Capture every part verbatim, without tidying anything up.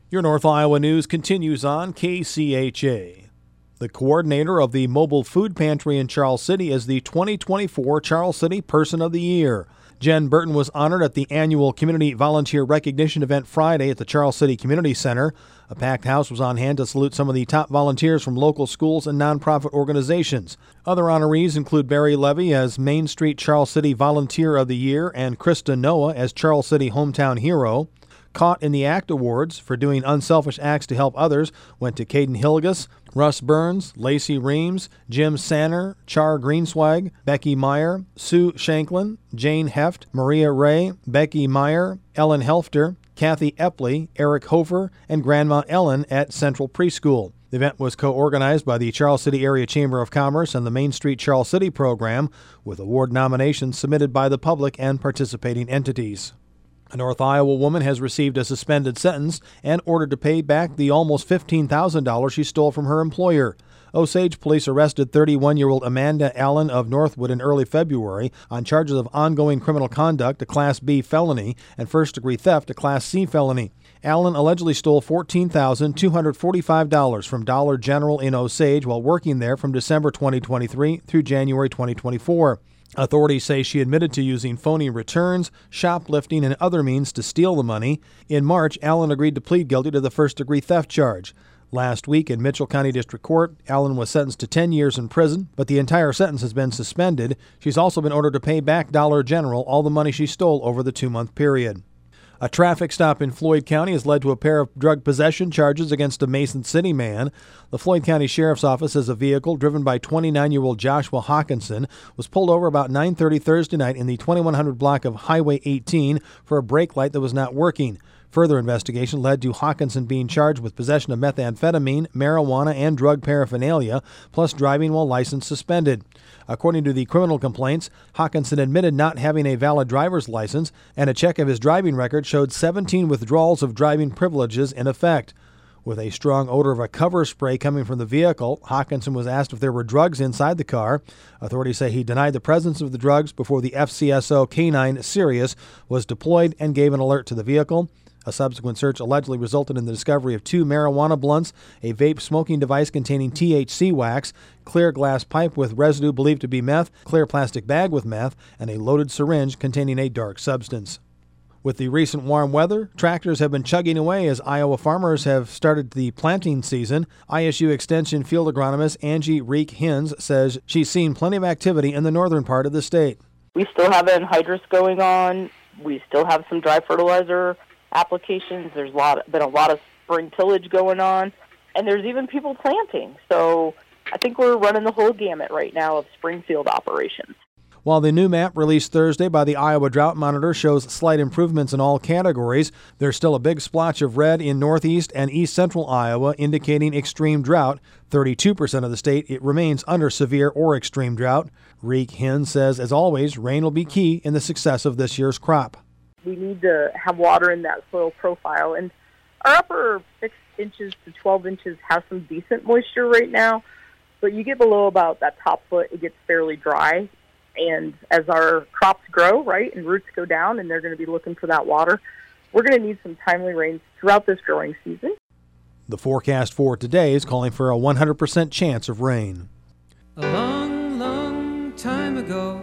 Your North Iowa news continues on K C H A. The coordinator of the mobile food pantry in Charles City is the twenty twenty-four Charles City Person of the Year. Jen Burton was honored at the annual Community Volunteer Recognition event Friday at the Charles City Community Center. A packed house was on hand to salute some of the top volunteers from local schools and nonprofit organizations. Other honorees include Barry Levy as Main Street Charles City Volunteer of the Year and Krista Noah as Charles City Hometown Hero. Caught in the Act Awards for doing unselfish acts to help others went to Caden Hilgus, Russ Burns, Lacey Reams, Jim Sanner, Char Greenswag, Becky Meyer, Sue Shanklin, Jane Heft, Maria Ray, Becky Meyer, Ellen Helfter, Kathy Epley, Eric Hofer, and Grandma Ellen at Central Preschool. The event was co-organized by the Charles City Area Chamber of Commerce and the Main Street Charles City program, with award nominations submitted by the public and participating entities. A North Iowa woman has received a suspended sentence and ordered to pay back the almost fifteen thousand dollars she stole from her employer. Osage police arrested thirty-one-year-old Amanda Allen of Northwood in early February on charges of ongoing criminal conduct, a Class B felony, and first-degree theft, a Class C felony. Allen allegedly stole fourteen thousand two hundred forty-five dollars from Dollar General in Osage while working there from December twenty twenty-three through January twenty twenty-four. Authorities say she admitted to using phony returns, shoplifting, and other means to steal the money. In March, Allen agreed to plead guilty to the first-degree theft charge. Last week in Mitchell County District Court, Allen was sentenced to ten years in prison, but the entire sentence has been suspended. She's also been ordered to pay back Dollar General all the money she stole over the two-month period. A traffic stop in Floyd County has led to a pair of drug possession charges against a Mason City man. The Floyd County Sheriff's Office says a vehicle driven by twenty-nine-year-old Joshua Hawkinson was pulled over about nine thirty Thursday night in the twenty-one hundred block of Highway eighteen for a brake light that was not working. Further investigation led to Hawkinson being charged with possession of methamphetamine, marijuana, and drug paraphernalia, plus driving while license suspended. According to the criminal complaints, Hawkinson admitted not having a valid driver's license, and a check of his driving record showed seventeen withdrawals of driving privileges in effect. With a strong odor of a cover spray coming from the vehicle, Hawkinson was asked if there were drugs inside the car. Authorities say he denied the presence of the drugs before the F C S O K nine Sirius was deployed and gave an alert to the vehicle. A subsequent search allegedly resulted in the discovery of two marijuana blunts, a vape smoking device containing T H C wax, clear glass pipe with residue believed to be meth, clear plastic bag with meth, and a loaded syringe containing a dark substance. With the recent warm weather, tractors have been chugging away as Iowa farmers have started the planting season. I S U Extension field agronomist Angie Reek-Hins says she's seen plenty of activity in the northern part of the state. We still have anhydrous going on. We still have some dry fertilizer applications. There's a lot, been a lot of spring tillage going on, and there's even people planting. So I think we're running the whole gamut right now of spring field operations. While the new map released Thursday by the Iowa Drought Monitor shows slight improvements in all categories, there's still a big splotch of red in northeast and east central Iowa indicating extreme drought. thirty-two percent of the state it remains under severe or extreme drought. Reek-Hins says, as always, rain will be key in the success of this year's crop. We need to have water in that soil profile, and our upper six inches to twelve inches has some decent moisture right now, but you get below about that top foot, it gets fairly dry. And as our crops grow, right, and roots go down, and they're going to be looking for that water, we're going to need some timely rains throughout this growing season. The forecast for today is calling for a one hundred percent chance of rain. A long, long time ago,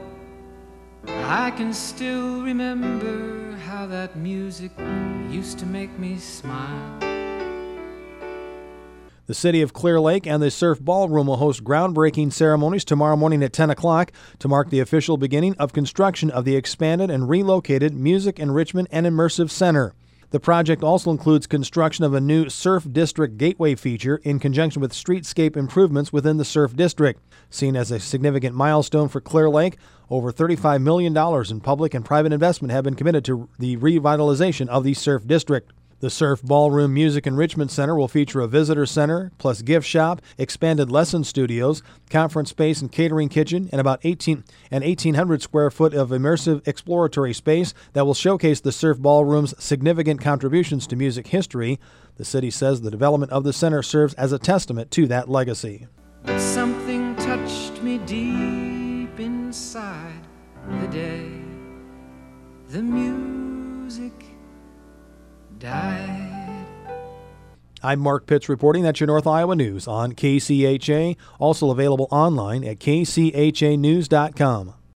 I can still remember how that music used to make me smile. The city of Clear Lake and the Surf Ballroom will host groundbreaking ceremonies tomorrow morning at ten o'clock to mark the official beginning of construction of the expanded and relocated Music Enrichment and Immersive Center. The project also includes construction of a new Surf District Gateway feature in conjunction with streetscape improvements within the Surf District. Seen as a significant milestone for Clear Lake, over thirty-five million dollars in public and private investment have been committed to the revitalization of the Surf District. The Surf Ballroom Music Enrichment Center will feature a visitor center, plus gift shop, expanded lesson studios, conference space and catering kitchen, and about eighteen and eighteen hundred square foot of immersive exploratory space that will showcase the Surf Ballroom's significant contributions to music history. The city says the development of the center serves as a testament to that legacy. But something touched me deep inside the day the music died. I'm Mark Pitts reporting. That's your North Iowa News on K C H A, also available online at k c h a news dot com.